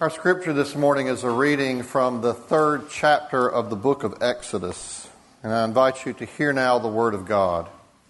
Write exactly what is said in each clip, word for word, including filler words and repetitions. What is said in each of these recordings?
Our scripture this morning is a reading from the third chapter of the book of Exodus, and I invite you to hear now the word of God.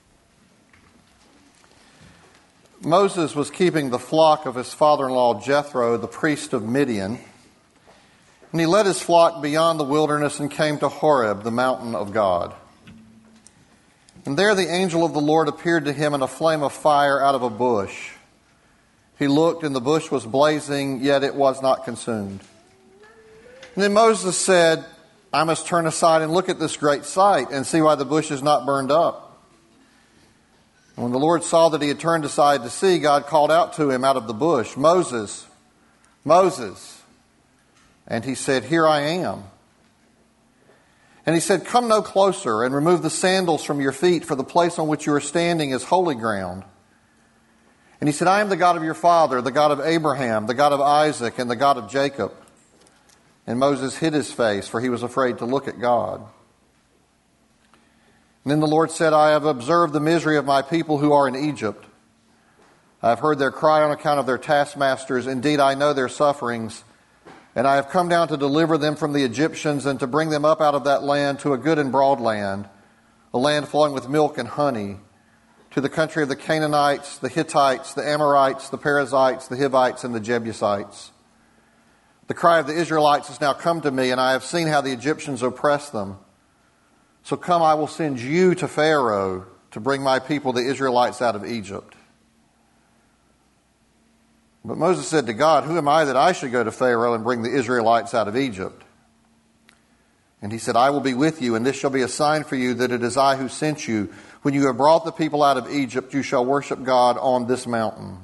Moses was keeping the flock of his father-in-law Jethro, the priest of Midian, and he led his flock beyond the wilderness and came to Horeb, the mountain of God. And there the angel of the Lord appeared to him in a flame of fire out of a bush. He looked, and the bush was blazing, yet it was not consumed. And then Moses said, I must turn aside and look at this great sight and see why the bush is not burned up. And when the Lord saw that he had turned aside to see, God called out to him out of the bush, Moses, Moses. And he said, Here I am. And he said, Come no closer and remove the sandals from your feet, for the place on which you are standing is holy ground. And he said, I am the God of your father, the God of Abraham, the God of Isaac, and the God of Jacob. And Moses hid his face, for he was afraid to look at God. And then the Lord said, I have observed the misery of my people who are in Egypt. I have heard their cry on account of their taskmasters. Indeed, I know their sufferings. And I have come down to deliver them from the Egyptians and to bring them up out of that land to a good and broad land, a land flowing with milk and honey, to the country of the Canaanites, the Hittites, the Amorites, the Perizzites, the Hivites, and the Jebusites. The cry of the Israelites has now come to me, and I have seen how the Egyptians oppress them. So come, I will send you to Pharaoh to bring my people, the Israelites, out of Egypt. But Moses said to God, Who am I that I should go to Pharaoh and bring the Israelites out of Egypt? And he said, I will be with you, and this shall be a sign for you that it is I who sent you. When you have brought the people out of Egypt, you shall worship God on this mountain.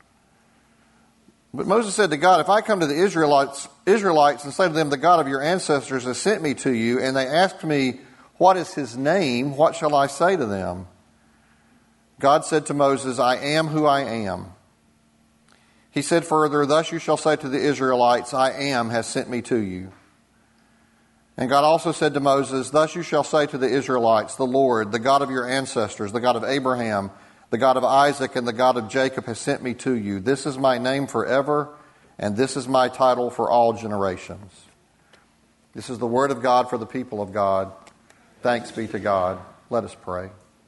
But Moses said to God, If I come to the Israelites, Israelites and say to them, The God of your ancestors has sent me to you, and they ask me, What is his name? What shall I say to them? God said to Moses, I am who I am. He said further, Thus you shall say to the Israelites, I am has sent me to you. And God also said to Moses, Thus you shall say to the Israelites, The Lord, the God of your ancestors, the God of Abraham, the God of Isaac, and the God of Jacob has sent me to you. This is my name forever, and this is my title for all generations. This is the word of God for the people of God. Thanks be to God. Let us pray.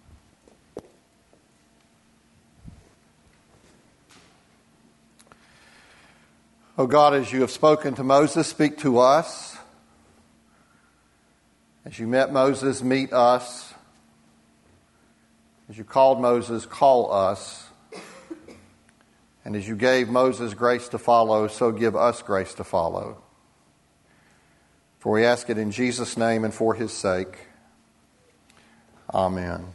O God, as you have spoken to Moses, speak to us. As you met Moses, meet us. As you called Moses, call us. And as you gave Moses grace to follow, so give us grace to follow. For we ask it in Jesus' name and for his sake. Amen.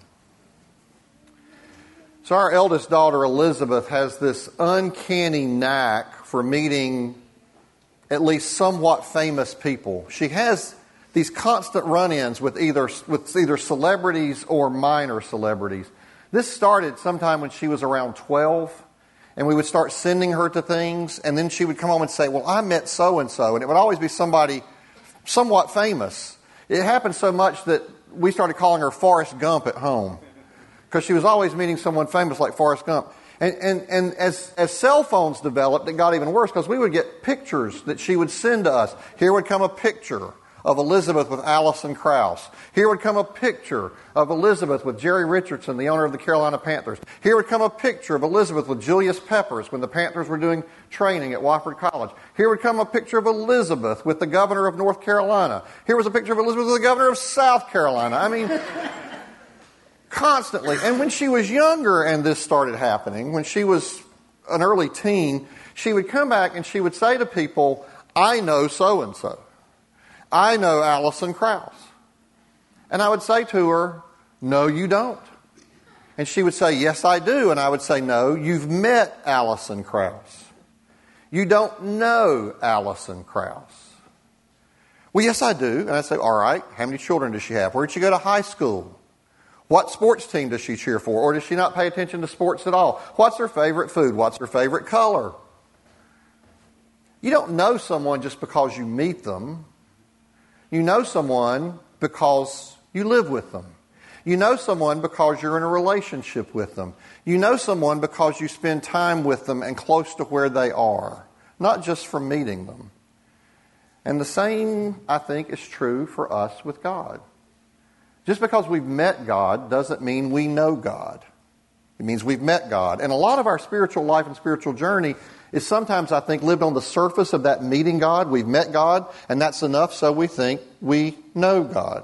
So our eldest daughter, Elizabeth, has this uncanny knack for meeting at least somewhat famous people. She has these constant run-ins with either with either celebrities or minor celebrities. This started sometime when she was around twelve, and we would start sending her to things, and then she would come home and say, well, I met so-and-so, and it would always be somebody somewhat famous. It happened so much that we started calling her Forrest Gump at home, because she was always meeting someone famous like Forrest Gump. And, and, and as, as cell phones developed, it got even worse, because we would get pictures that she would send to us. Here would come a picture of Elizabeth with Alison Krauss. Here would come a picture of Elizabeth with Jerry Richardson, the owner of the Carolina Panthers. Here would come a picture of Elizabeth with Julius Peppers when the Panthers were doing training at Wofford College. Here would come a picture of Elizabeth with the governor of North Carolina. Here was a picture of Elizabeth with the governor of South Carolina. I mean, constantly. And when she was younger and this started happening, when she was an early teen, she would come back and she would say to people, I know so-and-so. I know Alison Krauss. And I would say to her, no, you don't. And she would say, yes, I do. And I would say, no, you've met Alison Krauss. You don't know Alison Krauss. Well, yes, I do. And I'd say, all right, how many children does she have? Where did she go to high school? What sports team does she cheer for? Or does she not pay attention to sports at all? What's her favorite food? What's her favorite color? You don't know someone just because you meet them. You know someone because you live with them. You know someone because you're in a relationship with them. You know someone because you spend time with them and close to where they are. not just from meeting them. And the same, I think, is true for us with God. Just because we've met God doesn't mean we know God. It means we've met God. And a lot of our spiritual life and spiritual journey is sometimes, I think, lived on the surface of that meeting God. We've met God, and that's enough, so we think we know God.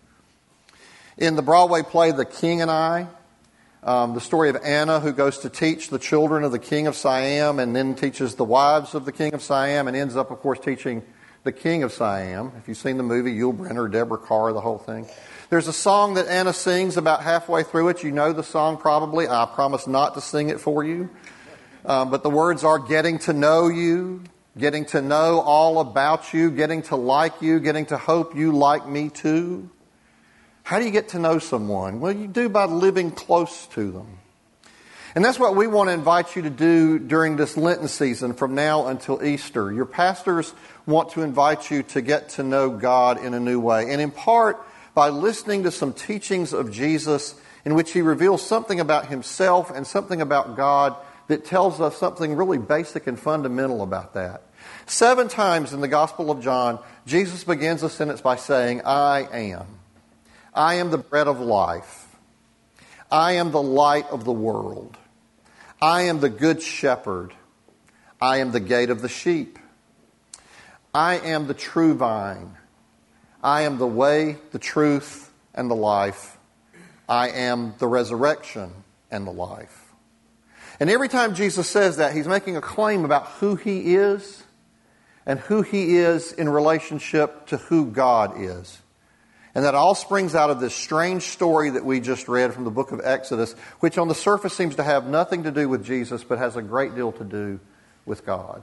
In the Broadway play, The King and I, um, the story of Anna, who goes to teach the children of the king of Siam and then teaches the wives of the king of Siam and ends up, of course, teaching the king of Siam. If you've seen the movie, Yul Brynner, Deborah Carr, the whole thing. There's a song that Anna sings about halfway through it. You know the song probably. I promise not to sing it for you. Um, but the words are getting to know you, getting to know all about you, getting to like you, getting to hope you like me too. How do you get to know someone? Well, you do by living close to them. And that's what we want to invite you to do during this Lenten season from now until Easter. Your pastors want to invite you to get to know God in a new way. And in part, by listening to some teachings of Jesus in which he reveals something about himself and something about God that tells us something really basic and fundamental about that. Seven times in the Gospel of John, Jesus begins a sentence by saying, I am. I am the bread of life. I am the light of the world. I am the good shepherd. I am the gate of the sheep. I am the true vine. I am the way, the truth, and the life. I am the resurrection and the life. And every time Jesus says that, he's making a claim about who he is and who he is in relationship to who God is. And that all springs out of this strange story that we just read from the book of Exodus, which on the surface seems to have nothing to do with Jesus, but has a great deal to do with God.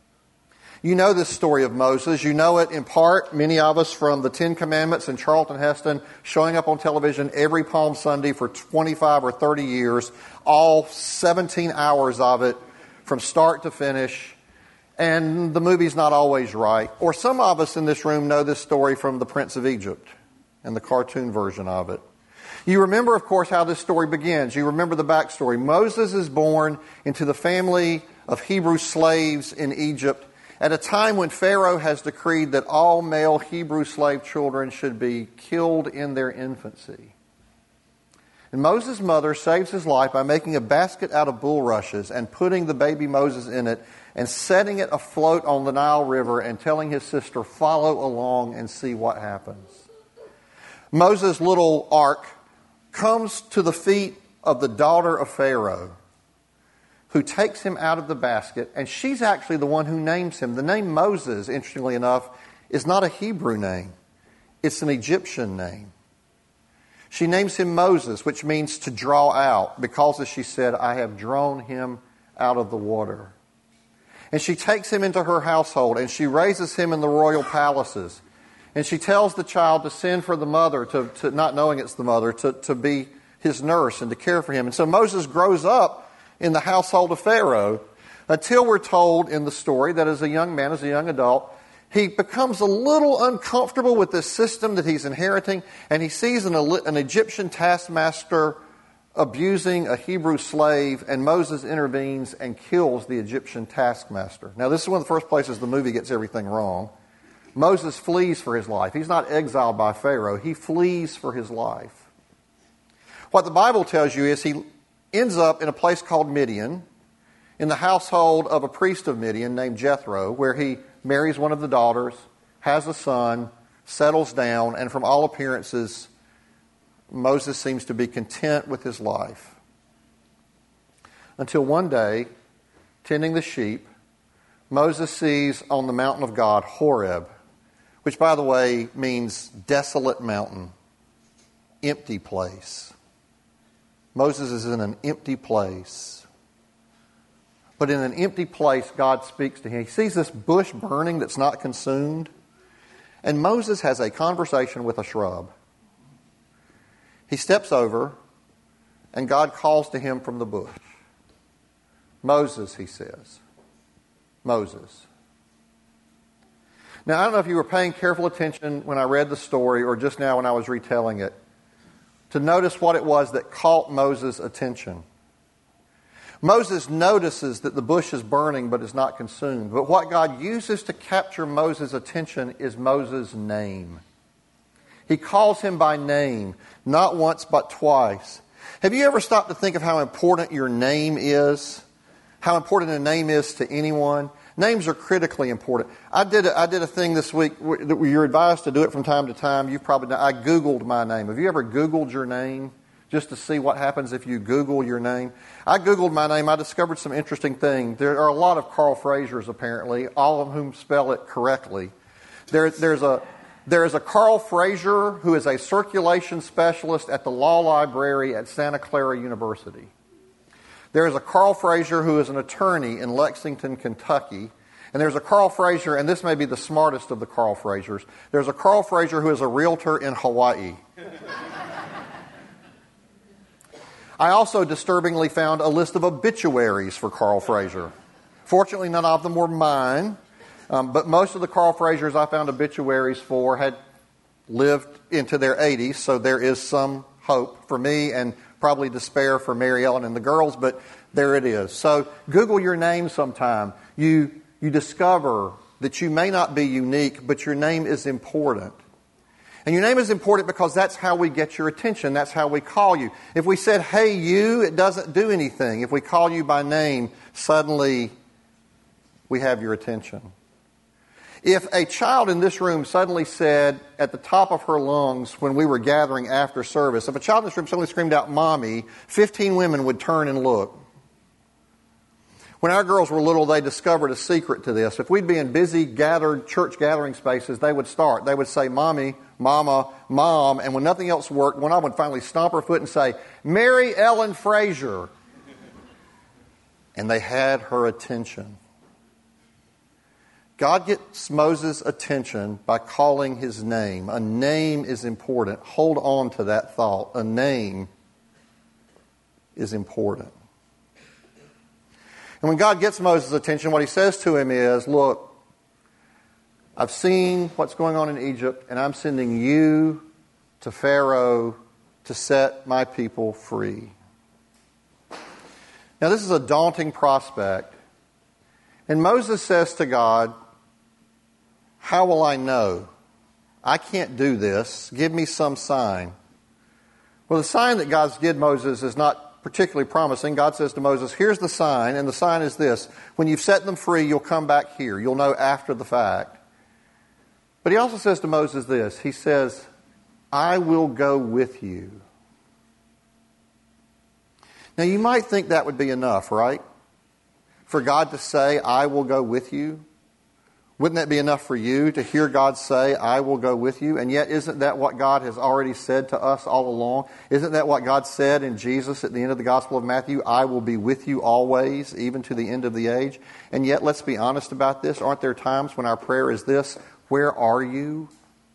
You know this story of Moses. You know it in part, many of us, from the Ten Commandments and Charlton Heston showing up on television every Palm Sunday for twenty-five or thirty years, all seventeen hours of it from start to finish. And the movie's not always right. Or some of us in this room know this story from The Prince of Egypt and the cartoon version of it. You remember, of course, how this story begins. You remember the backstory. Moses is born into the family of Hebrew slaves in Egypt at a time when Pharaoh has decreed that all male Hebrew slave children should be killed in their infancy. And Moses' mother saves his life by making a basket out of bulrushes and putting the baby Moses in it and setting it afloat on the Nile River and telling his sister, follow along and see what happens. Moses' little ark comes to the feet of the daughter of Pharaoh, who takes him out of the basket, and she's actually the one who names him. The name Moses, interestingly enough, is not a Hebrew name. It's an Egyptian name. She names him Moses, which means to draw out, because, as she said, I have drawn him out of the water. And she takes him into her household, and she raises him in the royal palaces. And she tells the child to send for the mother, to, to not knowing it's the mother, to, to be his nurse and to care for him. And so Moses grows up in the household of Pharaoh until we're told in the story that as a young man, as a young adult, he becomes a little uncomfortable with this system that he's inheriting, and he sees an, an Egyptian taskmaster abusing a Hebrew slave, and Moses intervenes and kills the Egyptian taskmaster. Now, this is one of the first places the movie gets everything wrong. Moses flees for his life. He's not exiled by Pharaoh. He flees for his life. What the Bible tells you is he ends up in a place called Midian, in the household of a priest of Midian named Jethro, where he marries one of the daughters, has a son, settles down, and from all appearances, Moses seems to be content with his life. Until one day, tending the sheep, Moses sees on the mountain of God, Horeb, which, by the way, means desolate mountain, empty place. Moses is in an empty place. But in an empty place, God speaks to him. He sees this bush burning that's not consumed. And Moses has a conversation with a shrub. He steps over, and God calls to him from the bush. Moses, he says. Moses. Now, I don't know if you were paying careful attention when I read the story or just now when I was retelling it, to notice what it was that caught Moses' attention. Moses notices that the bush is burning but is not consumed. But what God uses to capture Moses' attention is Moses' name. He calls him by name, not once but twice. Have you ever stopped to think of how important your name is? How important a name is to anyone? Names are critically important. I did a, I did a thing this week that you're advised to do it from time to time. You've probably done, I Googled my name. Have you ever Googled your name just to see what happens if you Google your name? I Googled my name. I discovered some interesting things. There are a lot of Carl Frasers, apparently, all of whom spell it correctly. There, there's a there is a Carl Fraser who is a circulation specialist at the Law Library at Santa Clara University. There is a Carl Fraser who is an attorney in Lexington, Kentucky. And there's a Carl Fraser, and this may be the smartest of the Carl Frasers. There's a Carl Fraser who is a realtor in Hawaii. I also disturbingly found a list of obituaries for Carl Fraser. Fortunately, none of them were mine, um, but most of the Carl Frasers I found obituaries for had lived into their eighties, so there is some hope for me and probably despair for Mary Ellen and the girls, but there it is. So Google your name sometime. You, you discover that you may not be unique, but your name is important. And your name is important because that's how we get your attention. That's how we call you. If we said, hey, you, it doesn't do anything. If we call you by name, suddenly we have your attention. If a child in this room suddenly said at the top of her lungs when we were gathering after service, if a child in this room suddenly screamed out, Mommy, fifteen women would turn and look. When our girls were little, they discovered a secret to this. If we'd be in busy gathered church gathering spaces, they would start. They would say, Mommy, Mama, Mom, and when nothing else worked, one of them would finally stomp her foot and say, Mary Ellen Fraser. And they had her attention. God gets Moses' attention by calling his name. A name is important. Hold on to that thought. A name is important. And when God gets Moses' attention, what he says to him is, look, I've seen what's going on in Egypt, and I'm sending you to Pharaoh to set my people free. Now, this is a daunting prospect. And Moses says to God, how will I know? I can't do this. Give me some sign. Well, the sign that God's given Moses is not particularly promising. God says to Moses, here's the sign, and the sign is this. When you've set them free, you'll come back here. You'll know after the fact. But he also says to Moses this. He says, I will go with you. Now, you might think that would be enough, right? For God to say, I will go with you. Wouldn't that be enough for you to hear God say, I will go with you? And yet, isn't that what God has already said to us all along? Isn't that what God said in Jesus at the end of the Gospel of Matthew? I will be with you always, even to the end of the age. And yet, let's be honest about this. Aren't there times when our prayer is this, where are you?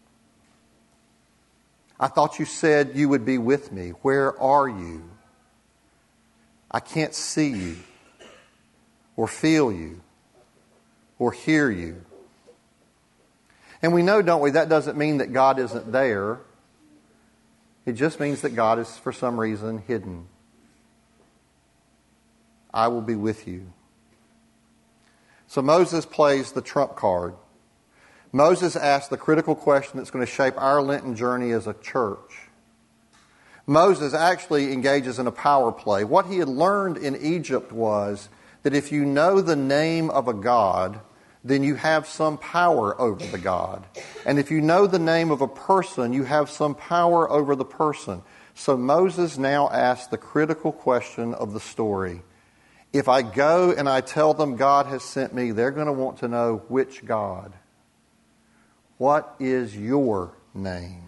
I thought you said you would be with me. Where are you? I can't see you, or feel you, or hear you. And we know, don't we, that doesn't mean that God isn't there. It just means that God is, for some reason, hidden. I will be with you. So Moses plays the trump card. Moses asks the critical question that's going to shape our Lenten journey as a church. Moses actually engages in a power play. What he had learned in Egypt was that if you know the name of a God, then you have some power over the God. And if you know the name of a person, you have some power over the person. So Moses now asks the critical question of the story. If I go and I tell them God has sent me, they're going to want to know which God. What is your name?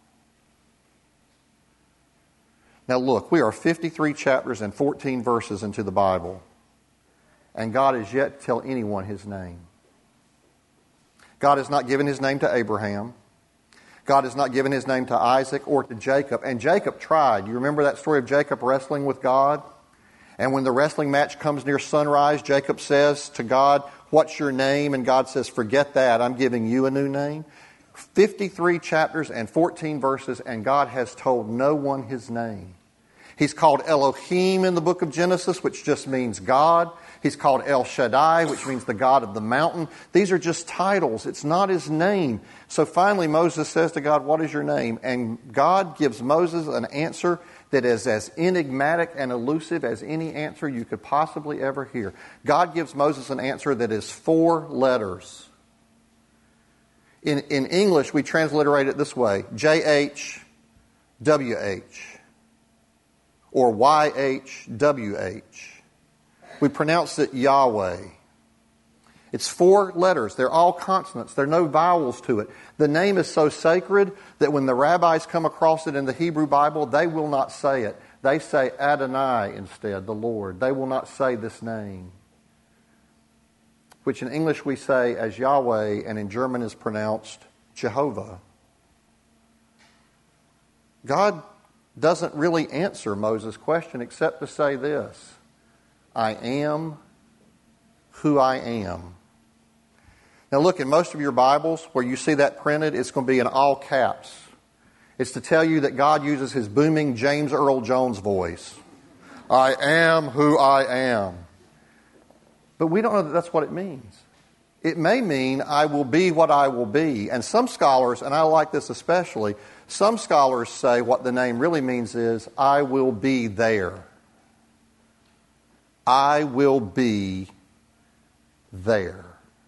Now look, we are fifty-three chapters and fourteen verses into the Bible. And God has yet to tell anyone his name. God has not given his name to Abraham. God has not given his name to Isaac or to Jacob. And Jacob tried. You remember that story of Jacob wrestling with God? And when the wrestling match comes near sunrise, Jacob says to God, what's your name? And God says, forget that. I'm giving you a new name. fifty-three chapters and fourteen verses, and God has told no one his name. He's called Elohim in the book of Genesis, which just means God. He's called El Shaddai, which means the God of the mountain. These are just titles. It's not his name. So finally Moses says to God, what is your name? And God gives Moses an answer that is as enigmatic and elusive as any answer you could possibly ever hear. God gives Moses an answer that is four letters. In, in English, we transliterate it this way, J H W H or Y H W H. We pronounce it Yahweh. It's four letters. They're all consonants. There are no vowels to it. The name is so sacred that when the rabbis come across it in the Hebrew Bible, they will not say it. They say Adonai instead, the Lord. They will not say this name, which in English we say as Yahweh and in German is pronounced Jehovah. God doesn't really answer Moses' question except to say this, I am who I am. Now look, in most of your Bibles where you see that printed, it's going to be in all caps. It's to tell you that God uses his booming James Earl Jones voice. I am who I am. But we don't know that that's what it means. It may mean I will be what I will be. And some scholars, and I like this especially, some scholars say what the name really means is I will be there. I will be there.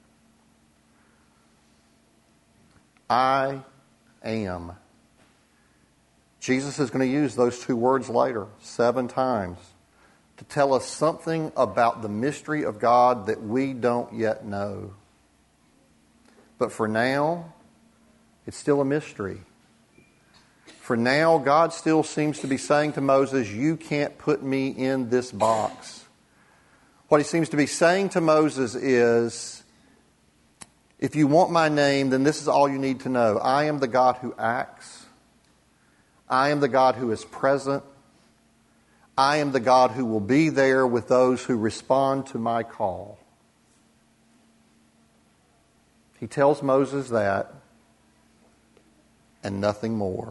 I am. Jesus is going to use those two words later, seven times, to tell us something about the mystery of God that we don't yet know. But for now, it's still a mystery. For now, God still seems to be saying to Moses, you can't put me in this box. What he seems to be saying to Moses is, if you want my name, then this is all you need to know. I am the God who acts. I am the God who is present. I am the God who will be there with those who respond to my call. He tells Moses that and nothing more.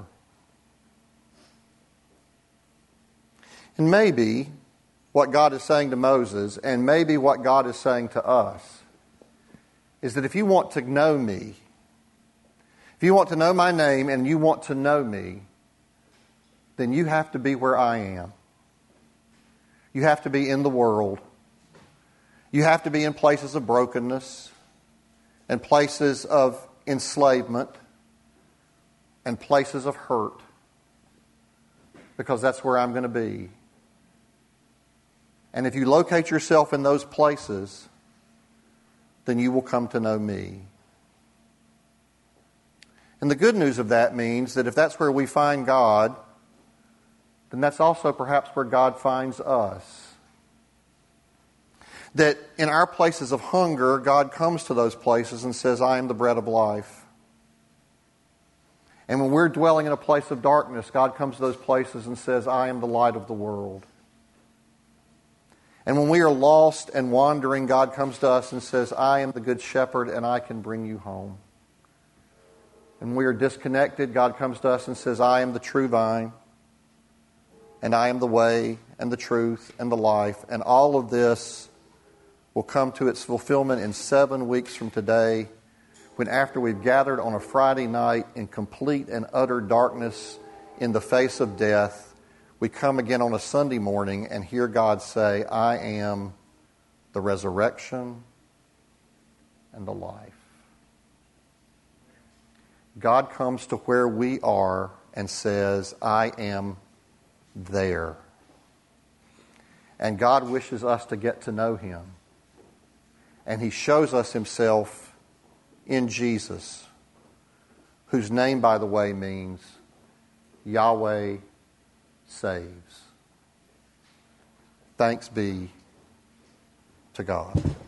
And maybe what God is saying to Moses, and maybe what God is saying to us, is that if you want to know me, if you want to know my name and you want to know me, then you have to be where I am. You have to be in the world. You have to be in places of brokenness and places of enslavement and places of hurt, because that's where I'm going to be. And if you locate yourself in those places, then you will come to know me. And the good news of that means that if that's where we find God, then that's also perhaps where God finds us. That in our places of hunger, God comes to those places and says, I am the bread of life. And when we're dwelling in a place of darkness, God comes to those places and says, I am the light of the world. And when we are lost and wandering, God comes to us and says, I am the good shepherd and I can bring you home. And when we are disconnected, God comes to us and says, I am the true vine and I am the way and the truth and the life. And all of this will come to its fulfillment in seven weeks from today, when after we've gathered on a Friday night in complete and utter darkness in the face of death, we come again on a Sunday morning and hear God say, I am the resurrection and the life. God comes to where we are and says, I am there. And God wishes us to get to know him. And he shows us himself in Jesus, whose name, by the way, means Yahweh saves. Thanks be to God.